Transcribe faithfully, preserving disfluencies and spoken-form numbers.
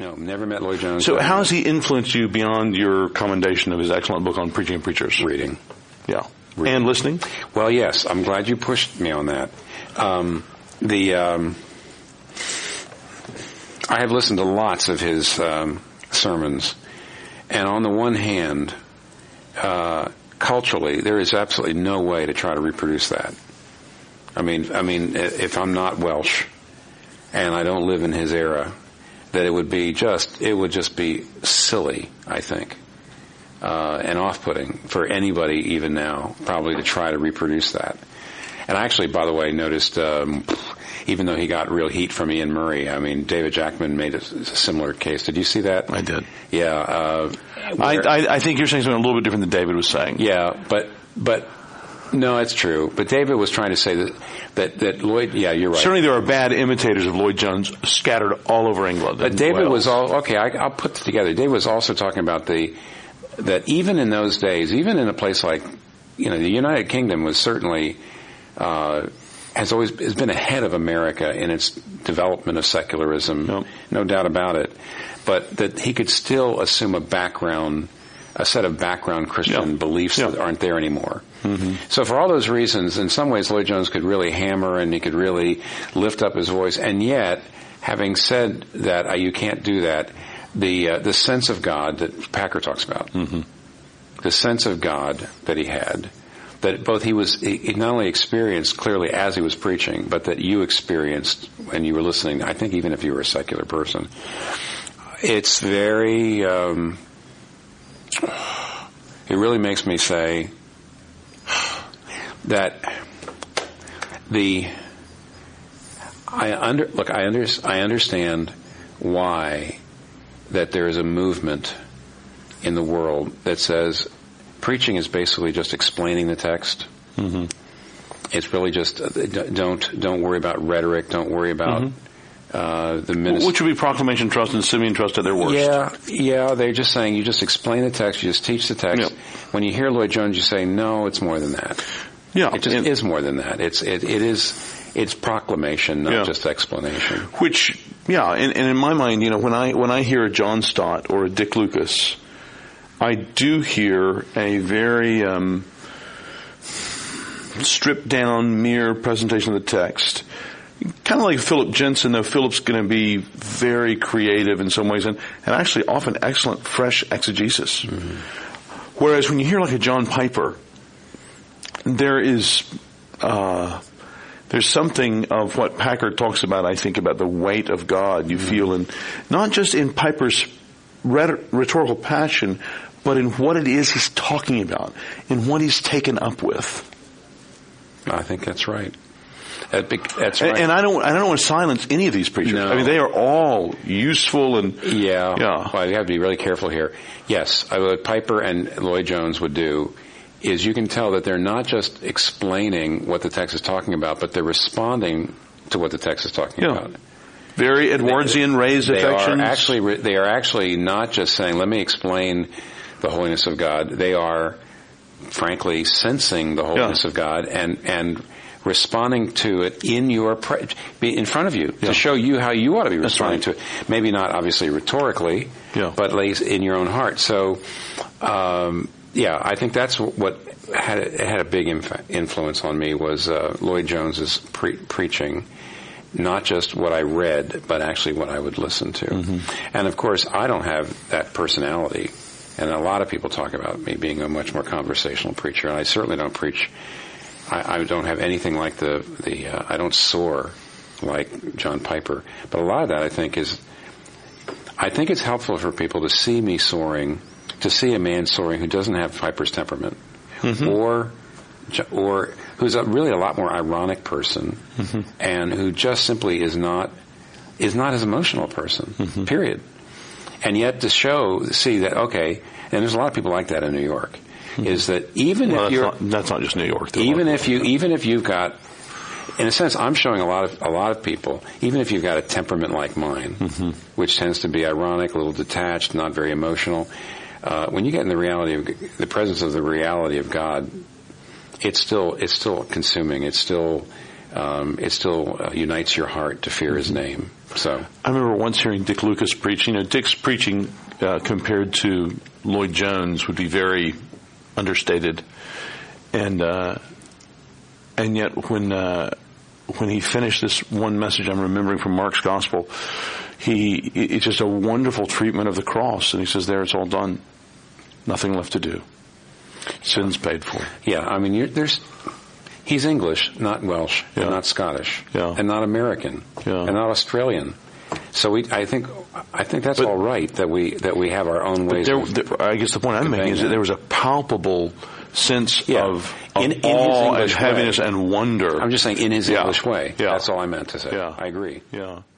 No, never met Lloyd Jones. So how has he influenced you beyond your commendation of his excellent book on preaching and preachers? Reading. Yeah. Reading. And listening? Well, yes. I'm glad you pushed me on that. Um, the um, I have listened to lots of his um, sermons, and on the one hand, uh, culturally, there is absolutely no way to try to reproduce that. I mean, I mean, if I'm not Welsh and I don't live in his era, that it would be just, it would just be silly, I think, uh, and off-putting for anybody even now, probably to try to reproduce that. And I actually, by the way, noticed, um, even though he got real heat from Ian Murray, I mean, David Jackman made a, a similar case. Did you see that? I did. Yeah. Uh, I, I, I think you're saying something a little bit different than David was saying. Yeah, but, but, no, it's true. But David was trying to say that, that, that Lloyd, yeah, you're right. Certainly there are bad imitators of Lloyd Jones scattered all over England. But David Wales. was all, okay, I, I'll put it together. David was also talking about the, that even in those days, even in a place like, you know, the United Kingdom was certainly, uh, has always, has been ahead of America in its development of secularism. Nope. No doubt about it. But that he could still assume a background, a set of background Christian yep. beliefs yep. that aren't there anymore. Mm-hmm. So for all those reasons, in some ways Lloyd Jones could really hammer and he could really lift up his voice. And yet, having said that, uh, you can't do that, the uh, the sense of God that Packer talks about, mm-hmm. the sense of God that he had, that both he was, he not only experienced clearly as he was preaching, but that you experienced when you were listening, I think even if you were a secular person. It's very, um, it really makes me say that the, I under, look, I under, I understand why that there is a movement in the world that says preaching is basically just explaining the text. Mm-hmm. It's really just, don't, don't worry about rhetoric, don't worry about, mm-hmm. Uh, the ministry. Which would be proclamation trust and Simeon trust at their worst. Yeah, yeah, they're just saying you just explain the text, you just teach the text. Yep. When you hear Lloyd Jones, you say, no, it's more than that. Yeah. It just and, is more than that. It's, it, it is, it's proclamation, not yeah. just explanation. Which, yeah, and, and in my mind, you know, when I, when I hear a John Stott or a Dick Lucas, I do hear a very, um, stripped down, mere presentation of the text. Kind of like Philip Jensen, though Philip's going to be very creative in some ways and, and actually often excellent fresh exegesis. Mm-hmm. Whereas when you hear like a John Piper, there is, uh, there's something of what Packer talks about, I think, about the weight of God you mm-hmm. feel in, not just in Piper's rhetorical passion, but in what it is he's talking about, in what he's taken up with. I think that's right. That's right. And I don't, I don't want to silence any of these preachers. No. I mean, they are all useful and yeah. yeah. Well, you have to be really careful here. Yes, what Piper and Lloyd Jones would do is you can tell that they're not just explaining what the text is talking about, but they're responding to what the text is talking yeah. about. Very Edwardsian they, raised they affections. Are actually, they are actually not just saying, "Let me explain the holiness of God." They are, frankly, sensing the holiness yeah. of God and and. responding to it in your pre- in front of you yeah. to show you how you ought to be responding right. to it. Maybe not obviously rhetorically, yeah. but at least in your own heart. So, um, yeah, I think that's what had had a big inf- influence on me was uh, Lloyd Jones's pre- preaching. Not just what I read, but actually what I would listen to. Mm-hmm. And of course, I don't have that personality. And a lot of people talk about me being a much more conversational preacher, and I certainly don't preach. I, I don't have anything like the, the uh, I don't soar like John Piper. But a lot of that, I think, is, I think it's helpful for people to see me soaring, to see a man soaring who doesn't have Piper's temperament, mm-hmm. or or who's a, really a lot more ironic person, mm-hmm. and who just simply is not is not as emotional a person, mm-hmm. period. And yet to show, see that, okay, and there's a lot of people like that in New York, is that even well, if that's you're not, that's not just New York. There's even if you even if you've got, in a sense, I'm showing a lot of a lot of people. Even if you've got a temperament like mine, mm-hmm. which tends to be ironic, a little detached, not very emotional, uh, when you get in the reality of the presence of the reality of God, it's still it's still consuming. It's still um, it still uh, unites your heart to fear His name. So I remember once hearing Dick Lucas preach. You know, Dick's preaching uh, compared to Lloyd Jones would be very understated, and uh, and yet when uh, when he finished this one message, I'm remembering from Mark's Gospel, he it's just a wonderful treatment of the cross, and he says, "There, it's all done, nothing left to do, sin's paid for." Yeah, I mean, you're, there's. He's English, not Welsh, Yeah. and not Scottish, Yeah. and not American, Yeah. and not Australian. So we, I think, I think that's But- all right that we that we have our own ways. There, of, there, I guess the point I'm making is that there was a palpable sense Yeah. of, of In- in his awe and English heaviness way. and wonder. I'm just saying, in His Yeah. English way. Yeah. That's all I meant to say. Yeah. I agree. Yeah.